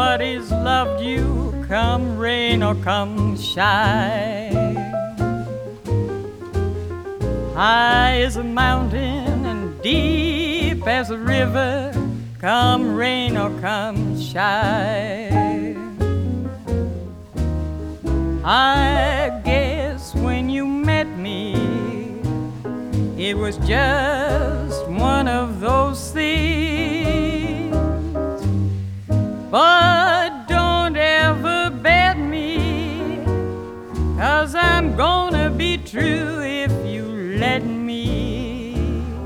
nobody's loved you, come rain or come shine. High as a mountain and deep as a river, come rain or come shine. I guess when you met me, it was just one of those things. But don't ever bet me, 'cause I'm gonna be true if you let me.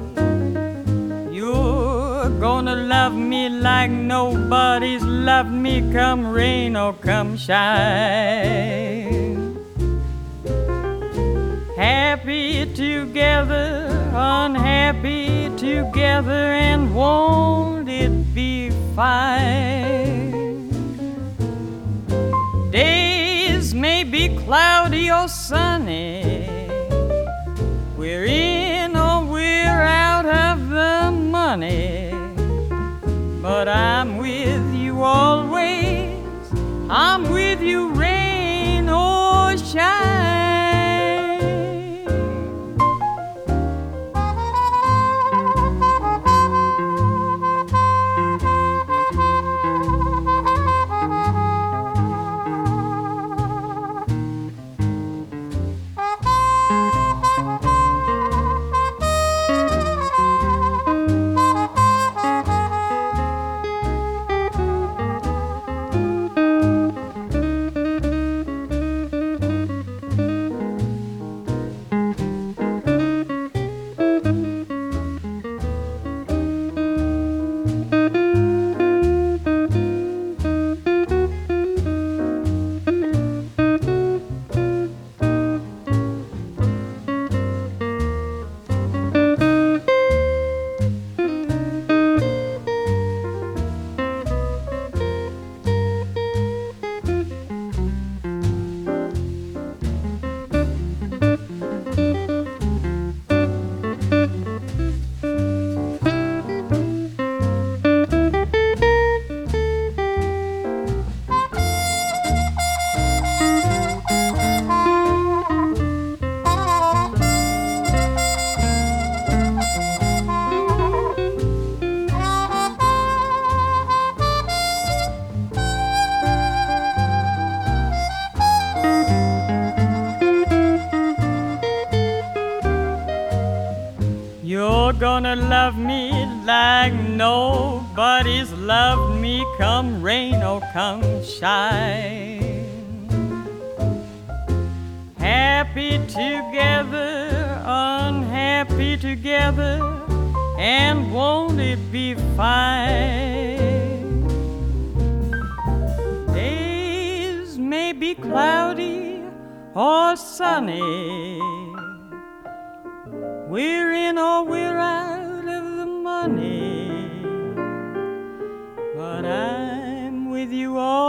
You're gonna love me like nobody's loved me, come rain or come shine. Happy together, unhappy together, and won't it be fine? Days may be cloudy or sunny, we're in or we're out of the money, but I'm with you always, I'm with you rain or shine. You're gonna love me like nobody's loved me, come rain or come shine. Happy together, unhappy together, and won't it be fine? Days may be cloudy or sunny, we're in or we're out of the money, but I'm with you all